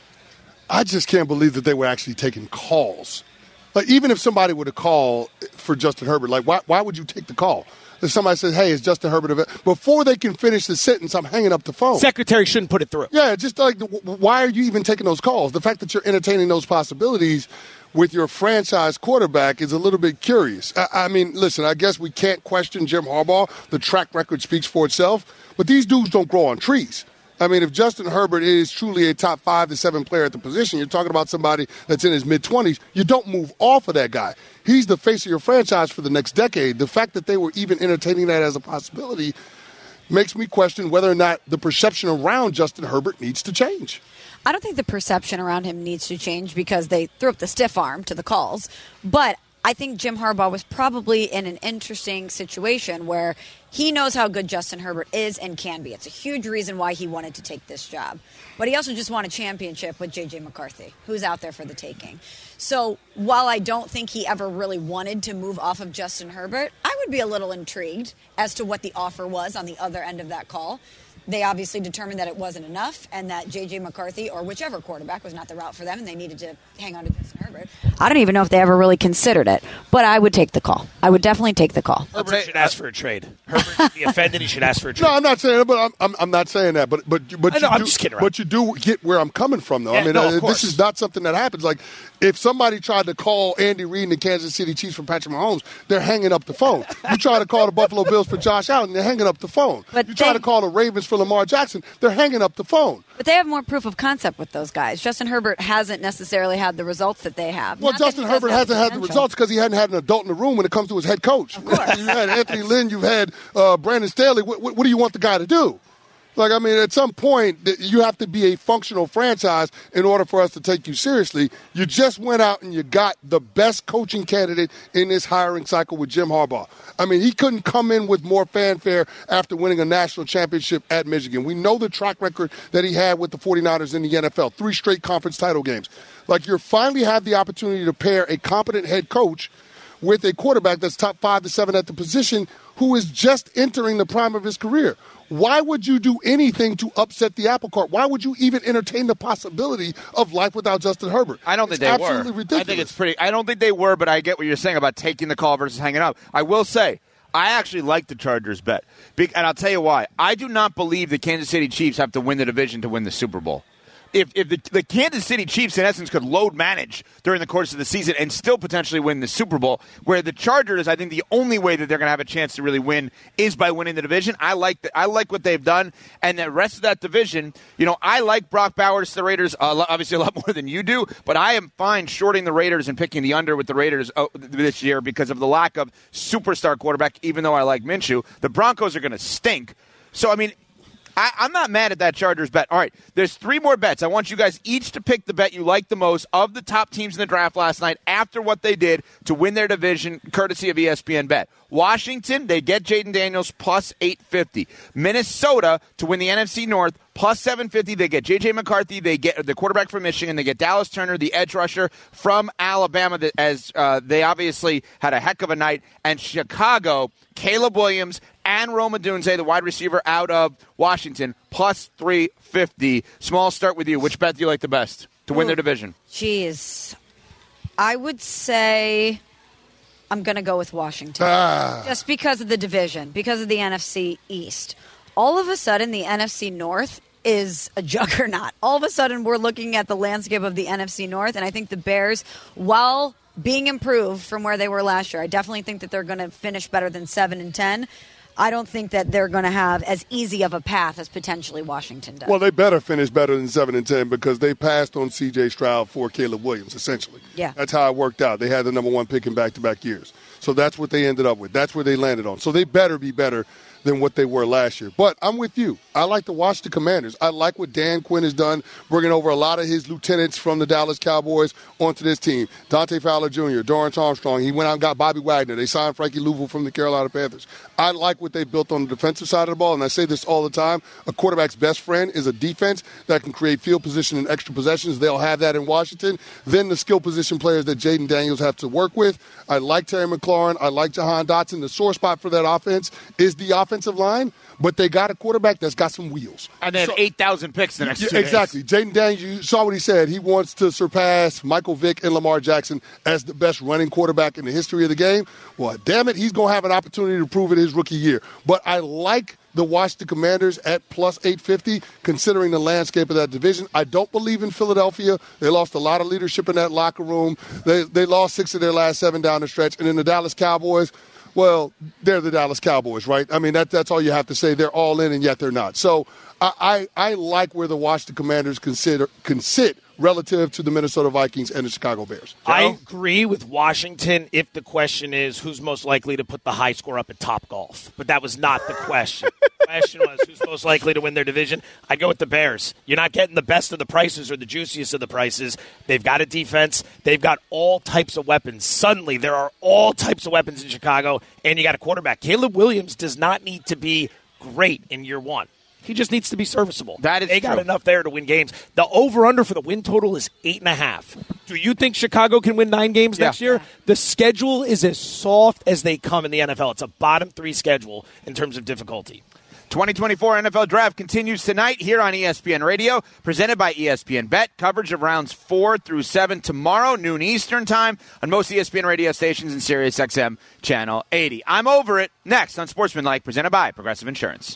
[SPEAKER 5] I just can't believe that they were actually taking calls. Like, even if somebody would have called for Justin Herbert, like, why would you take the call? If somebody says, hey, is Justin Herbert available? Before they can finish the sentence, I'm hanging up the phone.
[SPEAKER 3] Secretary shouldn't put it through.
[SPEAKER 5] Yeah, just like, why are you even taking those calls? The fact that you're entertaining those possibilities with your franchise quarterback is a little bit curious. I mean, listen, I guess we can't question Jim Harbaugh. The track record speaks for itself. But these dudes don't grow on trees. I mean, if Justin Herbert is truly a top 5 to 7 player at the position, you're talking about somebody that's in his mid-20s. You don't move off of that guy. He's the face of your franchise for the next decade. The fact that they were even entertaining that as a possibility makes me question whether or not the perception around Justin Herbert needs to change.
[SPEAKER 4] I don't think the perception around him needs to change because they threw up the stiff arm to the calls. But I think Jim Harbaugh was probably in an interesting situation where he knows how good Justin Herbert is and can be. It's a huge reason why he wanted to take this job. But he also just won a championship with J.J. McCarthy, who's out there for the taking. So while I don't think he ever really wanted to move off of Justin Herbert, I would be a little intrigued as to what the offer was on the other end of that call. They obviously determined that it wasn't enough and that J.J. McCarthy or whichever quarterback was not the route for them and they needed to hang on to Justin Herbert. I don't even know if they ever really considered it, but I would take the call. I would definitely take the call.
[SPEAKER 3] Herbert should ask for a trade. Herbert should be offended. He should ask for a trade.
[SPEAKER 5] No, I'm not saying that, but I'm not saying that. But
[SPEAKER 3] I'm just kidding around.
[SPEAKER 5] But you do get where I'm coming from, though.
[SPEAKER 3] Yeah,
[SPEAKER 5] I mean,
[SPEAKER 3] no, of course.
[SPEAKER 5] this is not something that happens. Like, if somebody tried to call Andy Reid and the Kansas City Chiefs for Patrick Mahomes, they're hanging up the phone. You try to call the Buffalo Bills for Josh Allen, they're hanging up the phone.
[SPEAKER 4] But
[SPEAKER 5] you try to call the Ravens for Lamar Jackson, they're hanging up the phone.
[SPEAKER 4] But they have more proof of concept with those guys. Justin Herbert hasn't necessarily had the results that they have.
[SPEAKER 5] Well,
[SPEAKER 4] Not that
[SPEAKER 5] Justin
[SPEAKER 4] he doesn't
[SPEAKER 5] Herbert
[SPEAKER 4] have
[SPEAKER 5] hasn't had the
[SPEAKER 4] potential.
[SPEAKER 5] results because he hadn't had an adult in the room when it comes to his head coach.
[SPEAKER 4] Of course.
[SPEAKER 5] You've had Anthony Lynn, you've had Brandon Staley. What do you want the guy to do? Like, I mean, at some point, you have to be a functional franchise in order for us to take you seriously. You just went out and you got the best coaching candidate in this hiring cycle with Jim Harbaugh. I mean, he couldn't come in with more fanfare after winning a national championship at Michigan. We know the track record that he had with the 49ers in the NFL, 3 straight conference title games. Like, you finally have the opportunity to pair a competent head coach with a quarterback that's top 5 to 7 at the position who is just entering the prime of his career. Why would you do anything to upset the apple cart? Why would you even entertain the possibility of life without Justin Herbert?
[SPEAKER 2] I don't think
[SPEAKER 5] It's
[SPEAKER 2] they
[SPEAKER 5] absolutely
[SPEAKER 2] were.
[SPEAKER 5] ridiculous.
[SPEAKER 2] I think it's pretty. I don't think they were, but I get what you're saying about taking the call versus hanging up. I will say, I actually like the Chargers bet, and I'll tell you why. I do not believe the Kansas City Chiefs have to win the division to win the Super Bowl. If the Kansas City Chiefs, in essence, could load manage during the course of the season and still potentially win the Super Bowl, where the Chargers, I think the only way that they're going to have a chance to really win is by winning the division. I like what they've done, and the rest of that division, I like Brock Bowers to the Raiders, obviously a lot more than you do, but I am fine shorting the Raiders and picking the under with the Raiders this year because of the lack of superstar quarterback, even though I like Minshew. The Broncos are going to stink. So, I mean, I'm not mad at that Chargers bet. All right, there's 3 more bets. I want you guys each to pick the bet you like the most of the top teams in the draft last night after what they did to win their division, courtesy of ESPN Bet. Washington, they get Jaden Daniels plus 850. Minnesota to win the NFC North plus 750. They get J.J. McCarthy. They get the quarterback from Michigan. They get Dallas Turner, the edge rusher from Alabama, as they obviously had a heck of a night. And Chicago, Caleb Williams and Rome Odunze, the wide receiver out of Washington, plus 350. Small, start with you. Which bet do you like the best to win their division?
[SPEAKER 4] Jeez. I would say I'm going to go with Washington. Just because of the division, because of the NFC East. All of a sudden, the NFC North is a juggernaut. All of a sudden, we're looking at the landscape of the NFC North, and I think the Bears, while being improved from where they were last year, I definitely think that they're going to finish better than 7-10. I don't think that they're going to have as easy of a path as potentially Washington does.
[SPEAKER 5] Well, they better finish better than 7-10 because they passed on C.J. Stroud for Caleb Williams, essentially.
[SPEAKER 4] Yeah.
[SPEAKER 5] That's how it worked out. They had the number 1 pick in back-to-back years. So that's what they ended up with. That's where they landed on. So they better be better than what they were last year. But I'm with you. I like to watch the Commanders. I like what Dan Quinn has done, bringing over a lot of his lieutenants from the Dallas Cowboys onto this team. Dante Fowler Jr., Dorrance Armstrong. He went out and got Bobby Wagner. They signed Frankie Louisville from the Carolina Panthers. I like what they've built on the defensive side of the ball, and I say this all the time. A quarterback's best friend is a defense that can create field position and extra possessions. They'll have that in Washington. Then the skill position players that Jaden Daniels have to work with. I like Terry McLaurin. I like Jahan Dotson. The sore spot for that offense is the offensive line, but they got a quarterback that's got some wheels.
[SPEAKER 2] And they have 8,000 picks the next 2 days.
[SPEAKER 5] Exactly. Jaden Daniels, you saw what he said. He wants to surpass Michael Vick and Lamar Jackson as the best running quarterback in the history of the game. Well, damn it, he's going to have an opportunity to prove it his rookie year. But I like the Washington Commanders at plus 850, considering the landscape of that division. I don't believe in Philadelphia. They lost a lot of leadership in that locker room. They lost 6 of their last 7 down the stretch. And then the Dallas Cowboys, well, they're the Dallas Cowboys, right? I mean, that's all you have to say. They're all in, and yet they're not. So I like where the Washington Commanders can sit relative to the Minnesota Vikings and the Chicago Bears.
[SPEAKER 3] I agree with Washington if the question is who's most likely to put the high score up at Topgolf. But that was not the question. The question was who's most likely to win their division. I'd go with the Bears. You're not getting the best of the prices or the juiciest of the prices. They've got a defense. They've got all types of weapons. Suddenly, there are all types of weapons in Chicago, and you got a quarterback. Caleb Williams does not need to be great in year one. He just needs to be serviceable. They got enough there to win games. The over-under for the win total is 8.5. Do you think Chicago can win 9 games next year? The schedule is as soft as they come in the NFL. It's a bottom 3 schedule in terms of difficulty.
[SPEAKER 2] 2024 NFL Draft continues tonight here on ESPN Radio, presented by ESPN Bet. Coverage of rounds 4 through 7 tomorrow, noon Eastern time, on most ESPN radio stations and SiriusXM Channel 80. I'm over it. Next on Sportsmanlike, presented by Progressive Insurance.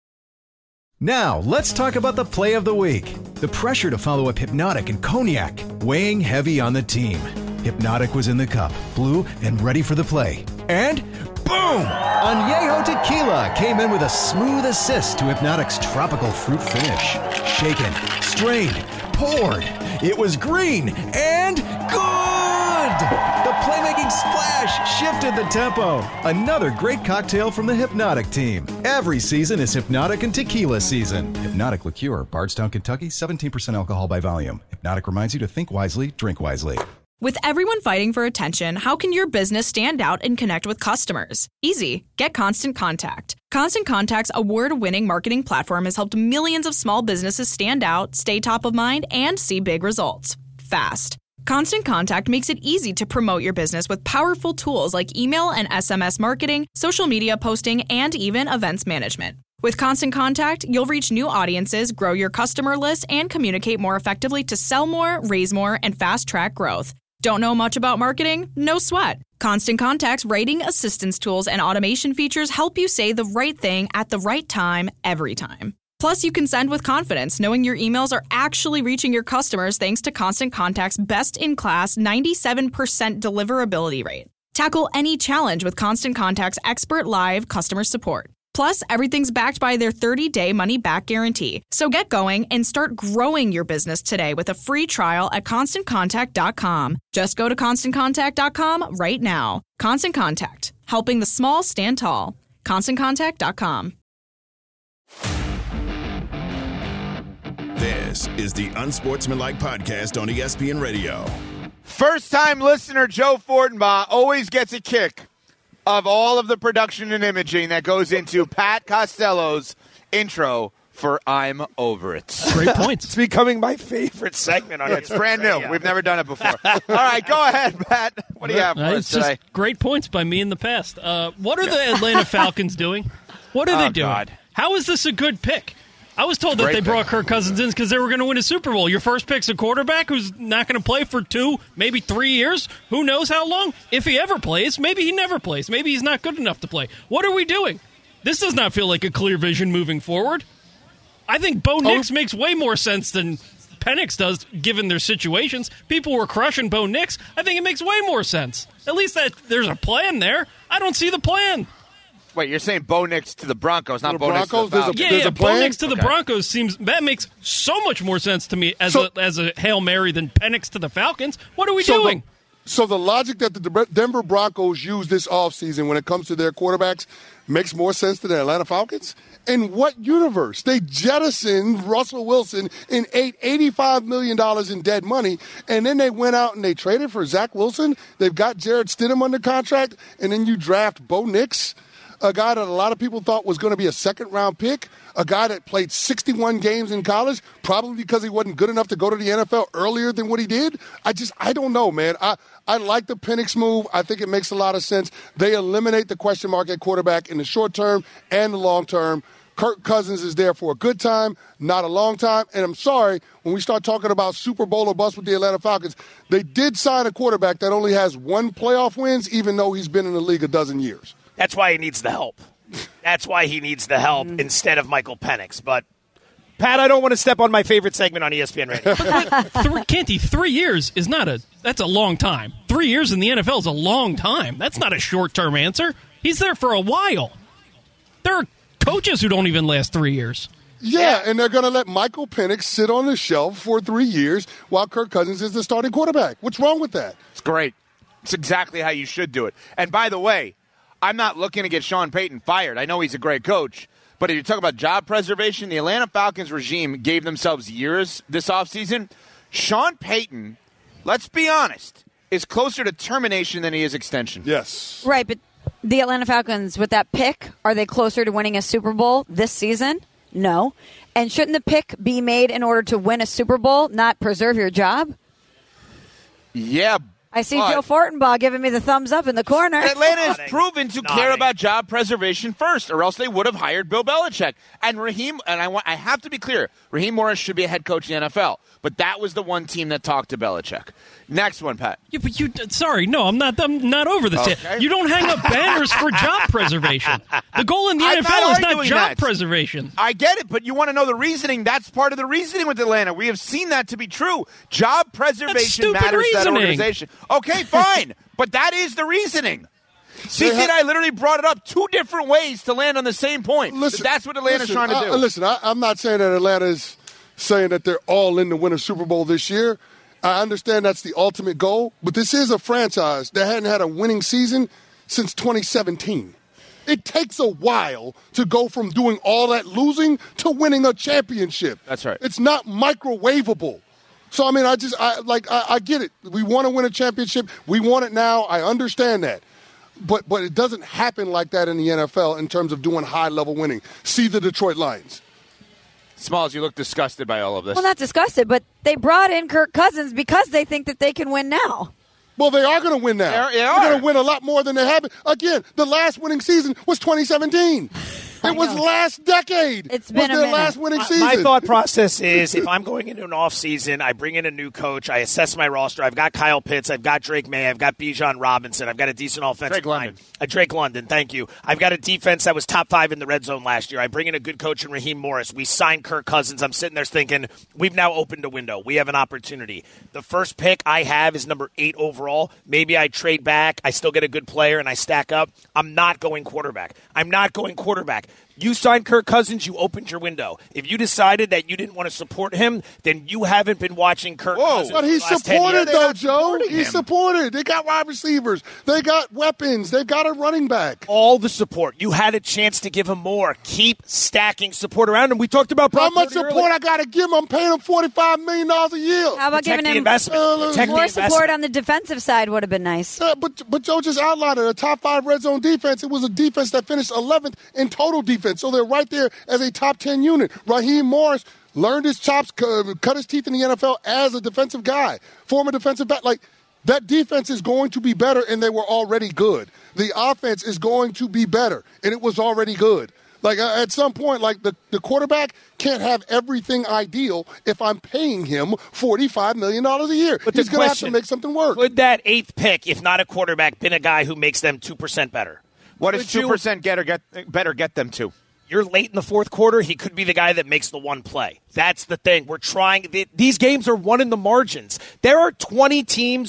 [SPEAKER 7] Now, let's talk about the play of the week. The pressure to follow up Hypnotic and Cognac, weighing heavy on the team. Hypnotic was in the cup, blue, and ready for the play. And boom! Añejo Tequila came in with a smooth assist to Hypnotic's tropical fruit finish. Shaken, strained, poured. It was green and good! The playmaking splash shifted the tempo. Another great cocktail from the Hypnotic team. Every season is Hypnotic and Tequila season. Hypnotic Liqueur, Bardstown, Kentucky, 17% alcohol by volume. Hypnotic reminds you to think wisely, drink wisely.
[SPEAKER 8] With everyone fighting for attention, how can your business stand out and connect with customers? Easy. Get Constant Contact. Constant Contact's award-winning marketing platform has helped millions of small businesses stand out, stay top of mind, and see big results. Fast. Constant Contact makes it easy to promote your business with powerful tools like email and SMS marketing, social media posting, and even events management. With Constant Contact, you'll reach new audiences, grow your customer list, and communicate more effectively to sell more, raise more, and fast-track growth. Don't know much about marketing? No sweat. Constant Contact's writing assistance tools and automation features help you say the right thing at the right time, every time. Plus, you can send with confidence, knowing your emails are actually reaching your customers thanks to Constant Contact's best-in-class 97% deliverability rate. Tackle any challenge with Constant Contact's expert live customer support. Plus, everything's backed by their 30-day money-back guarantee. So get going and start growing your business today with a free trial at ConstantContact.com. Just go to ConstantContact.com right now. Constant Contact, helping the small stand tall. ConstantContact.com.
[SPEAKER 1] This is the Unsportsmanlike Podcast on ESPN Radio.
[SPEAKER 2] First-time listener Joe Fortenbaugh always gets a kick of all of the production and imaging that goes into Pat Costello's intro for I'm Over It.
[SPEAKER 9] Great points.
[SPEAKER 3] It's becoming my favorite segment on
[SPEAKER 2] It's brand new. We've never done it before. All right, go ahead, Pat. What do you have for us today?
[SPEAKER 9] Just great points by me in the past. What are the Atlanta Falcons doing? What are they doing?
[SPEAKER 2] God.
[SPEAKER 9] How is this a good pick? I was told that they brought Kirk Cousins in because they were going to win a Super Bowl. Your first pick's a quarterback who's not going to play for 2, maybe 3 years. Who knows how long? If he ever plays, maybe he never plays. Maybe he's not good enough to play. What are we doing? This does not feel like a clear vision moving forward. I think Bo Nix makes way more sense than Penix does, given their situations. People were crushing Bo Nix. I think it makes way more sense. At least that there's a plan there. I don't see the plan.
[SPEAKER 2] Wait, you're saying Bo Nix to the Broncos, not Bo Nix to the
[SPEAKER 5] Broncos?
[SPEAKER 2] Falcons.
[SPEAKER 5] There's a plan?
[SPEAKER 9] Bo Nix to the Broncos that makes so much more sense to me as a Hail Mary than Penix to the Falcons. What are we doing?
[SPEAKER 5] So the logic that the Denver Broncos use this offseason when it comes to their quarterbacks makes more sense to the Atlanta Falcons? In what universe? They jettisoned Russell Wilson and ate $85 million in dead money, and then they went out and they traded for Zach Wilson. They've got Jarrett Stidham under contract, and then you draft Bo Nix, a guy that a lot of people thought was going to be a second-round pick, a guy that played 61 games in college, probably because he wasn't good enough to go to the NFL earlier than what he did. I don't know, man. I like the Penix move. I think it makes a lot of sense. They eliminate the question mark at quarterback in the short term and the long term. Kirk Cousins is there for a good time, not a long time. And I'm sorry, when we start talking about Super Bowl or bust with the Atlanta Falcons, they did sign a quarterback that only has 1 playoff wins, even though he's been in the league a dozen years.
[SPEAKER 3] That's why he needs the help. That's why he needs the help instead of Michael Penix. But, Pat, I don't want to step on my favorite segment on ESPN Radio.
[SPEAKER 9] Canty, 3 years is that's a long time. 3 years in the NFL is a long time. That's not a short-term answer. He's there for a while. There are coaches who don't even last 3 years.
[SPEAKER 5] Yeah, and they're going to let Michael Penix sit on the shelf for 3 years while Kirk Cousins is the starting quarterback. What's wrong with that?
[SPEAKER 2] It's great. It's exactly how you should do it. And by the way, I'm not looking to get Sean Payton fired. I know he's a great coach. But if you talk about job preservation, the Atlanta Falcons regime gave themselves years this offseason. Sean Payton, let's be honest, is closer to termination than he is extension.
[SPEAKER 5] Yes.
[SPEAKER 4] Right, but the Atlanta Falcons, with that pick, are they closer to winning a Super Bowl this season? No. And shouldn't the pick be made in order to win a Super Bowl, not preserve your job?
[SPEAKER 2] Yeah,
[SPEAKER 4] I see Joe Fortenbaugh giving me the thumbs up in the corner.
[SPEAKER 2] Atlanta has proven to care about job preservation first, or else they would have hired Bill Belichick. And I have to be clear, Raheem Morris should be a head coach in the NFL, but that was the one team that talked to Belichick. Next one, Pat.
[SPEAKER 9] Yeah, but sorry, no, I'm not over this yet.
[SPEAKER 2] Okay.
[SPEAKER 9] You don't hang up banners for job preservation. The goal in the NFL is not job preservation.
[SPEAKER 2] I get it, but you want to know the reasoning. That's part of the reasoning with Atlanta. We have seen that to be true. Job preservation matters to that organization. Okay, fine, but that is the reasoning. CC and I literally brought it up 2 different ways to land on the same point.
[SPEAKER 5] Listen,
[SPEAKER 2] that's what Atlanta's trying to do.
[SPEAKER 5] Listen, I'm not saying that Atlanta's saying that they're all in to win a Super Bowl this year. I understand that's the ultimate goal, but this is a franchise that hadn't had a winning season since 2017. It takes a while to go from doing all that losing to winning a championship.
[SPEAKER 2] That's right.
[SPEAKER 5] It's not microwavable. So, I mean, I get it. We want to win a championship. We want it now. I understand that. But it doesn't happen like that in the NFL in terms of doing high-level winning. See the Detroit Lions.
[SPEAKER 2] Smalls, you look disgusted by all of this.
[SPEAKER 4] Well, not disgusted, but they brought in Kirk Cousins because they think that they can win now.
[SPEAKER 5] Well, they are going to win now.
[SPEAKER 2] They are.
[SPEAKER 5] They're going to win a lot more than they have. Again, the last winning season was 2017. It was last decade.
[SPEAKER 4] It's been
[SPEAKER 5] their last winning season.
[SPEAKER 3] My thought process is if I'm going into an offseason, I bring in a new coach, I assess my roster. I've got Kyle Pitts, I've got Drake May, I've got Bijan Robinson, I've got a decent offensive line. Drake London, thank you. I've got a defense that was top 5 in the red zone last year. I bring in a good coach in Raheem Morris. We signed Kirk Cousins. I'm sitting there thinking, we've now opened a window. We have an opportunity. The first pick I have is number 8 overall. Maybe I trade back. I still get a good player and I stack up. I'm not going quarterback. You signed Kirk Cousins, you opened your window. If you decided that you didn't want to support him, then you haven't been watching Kirk Cousins.
[SPEAKER 5] But he's supported, though, Joe. He's supported. They got wide receivers. They got weapons. They've got a running back.
[SPEAKER 3] All the support. You had a chance to give him more. Keep stacking support around him. We talked about
[SPEAKER 5] how much support I got to give him. I'm paying him $45 million a year.
[SPEAKER 4] How about giving him more support on the defensive side would have been nice.
[SPEAKER 5] But Joe just outlined it. A top 5 red zone defense. It was a defense that finished 11th in total defense. So they're right there as a top 10 unit. Raheem Morris learned his chops, cut his teeth in the NFL as a defensive guy, former defensive back. Like, that defense is going to be better, and they were already good. The offense is going to be better, and it was already good. Like, at some point, like, the quarterback can't have everything ideal if I'm paying him $45 million a year.
[SPEAKER 3] But
[SPEAKER 5] he's going to have to make something work.
[SPEAKER 3] Could that 8th pick, if not a quarterback, been a guy who makes them 2% better?
[SPEAKER 2] What does 2% get them to?
[SPEAKER 3] You're late in the fourth quarter, he could be the guy that makes the one play. That's the thing. We're trying. These games are won in the margins. There are 20 teams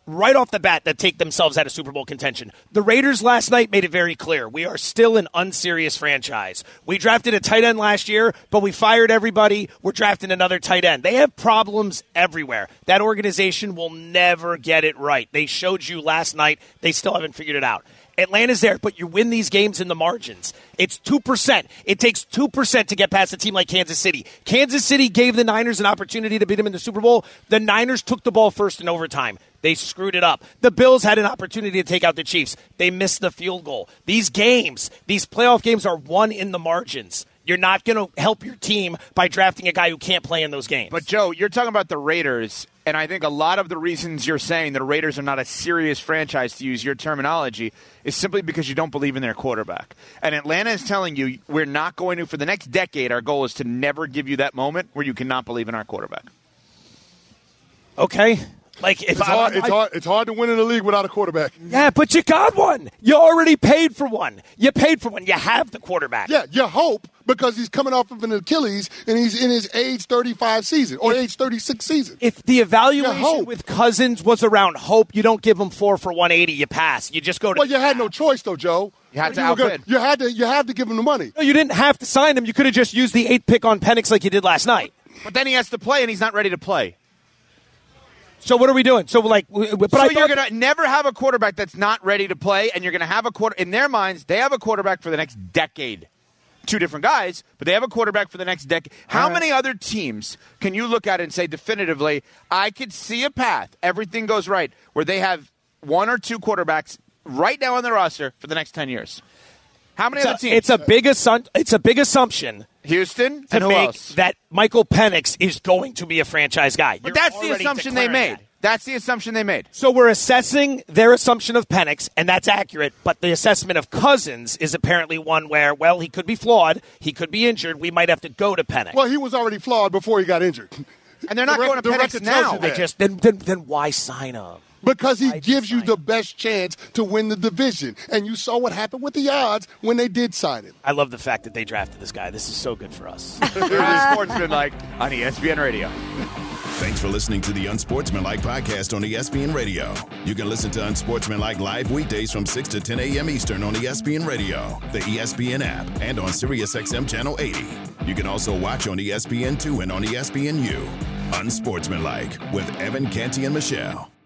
[SPEAKER 3] right off the bat that take themselves out of Super Bowl contention. The Raiders last night made it very clear. We are still an unserious franchise. We drafted a tight end last year, but we fired everybody. We're drafting another tight end. They have problems everywhere. That organization will never get it right. They showed you last night. They still haven't figured it out. Atlanta's there, but you win these games in the margins. It's 2%. It takes 2% to get past a team like Kansas City. Kansas City gave the Niners an opportunity to beat them in the Super Bowl. The Niners took the ball first in overtime. They screwed it up. The Bills had an opportunity to take out the Chiefs. They missed the field goal. These games, these playoff games are won in the margins. You're not going to help your team by drafting a guy who can't play in those games.
[SPEAKER 2] But, Joe, you're talking about the Raiders, and I think a lot of the reasons you're saying the Raiders are not a serious franchise, to use your terminology, is simply because you don't believe in their quarterback. And Atlanta is telling you we're not going to, for the next decade, our goal is to never give you that moment where you cannot believe in our quarterback.
[SPEAKER 3] Okay. Like if
[SPEAKER 5] it's hard to win in the league without a quarterback.
[SPEAKER 3] Yeah, but you got one. You already paid for one. You paid for one. You have the quarterback.
[SPEAKER 5] Yeah, you hope because he's coming off of an Achilles and he's in his age 35 season or age 36 season.
[SPEAKER 3] If the evaluation with Cousins was around hope, you don't give him 4 for 180. You pass. You just go to.
[SPEAKER 5] Well, you had no choice though, Joe.
[SPEAKER 2] You had to outbid.
[SPEAKER 5] You had to give him the money.
[SPEAKER 3] No, you didn't have to sign him. You could have just used the 8th pick on Penix like you did last night.
[SPEAKER 2] But then he has to play, and he's not ready to play.
[SPEAKER 3] So what are we doing? So you're
[SPEAKER 2] going to never have a quarterback that's not ready to play, and you're going to have in their minds, they have a quarterback for the next decade. 2 different guys, but they have a quarterback for the next decade. How many other teams can you look at and say definitively, I could see a path, everything goes right, where they have 1 or 2 quarterbacks right now on their roster for the next 10 years? How many other teams?
[SPEAKER 3] It's a big assumption.
[SPEAKER 2] Houston
[SPEAKER 3] to
[SPEAKER 2] and who
[SPEAKER 3] make
[SPEAKER 2] else?
[SPEAKER 3] That Michael Penix is going to be a franchise guy.
[SPEAKER 2] But that's the assumption they made. That's the assumption they made.
[SPEAKER 3] So we're assessing their assumption of Penix, and that's accurate. But the assessment of Cousins is apparently one where, well, he could be flawed. He could be injured. We might have to go to Penix.
[SPEAKER 5] Well, he was already flawed before he got injured.
[SPEAKER 2] And they're not going to Penix now.
[SPEAKER 3] Then why sign him?
[SPEAKER 5] Because he gives you the best chance to win the division. And you saw what happened with the odds when they did sign him.
[SPEAKER 3] I love the fact that they drafted this guy. This is so good for us.
[SPEAKER 2] You're Unsportsmanlike on ESPN Radio.
[SPEAKER 1] Thanks for listening to the Unsportsmanlike podcast on ESPN Radio. You can listen to Unsportsmanlike live weekdays from 6 to 10 a.m. Eastern on ESPN Radio, the ESPN app, and on SiriusXM Channel 80. You can also watch on ESPN2 and on ESPNU. Unsportsmanlike with Evan Canty and Michelle.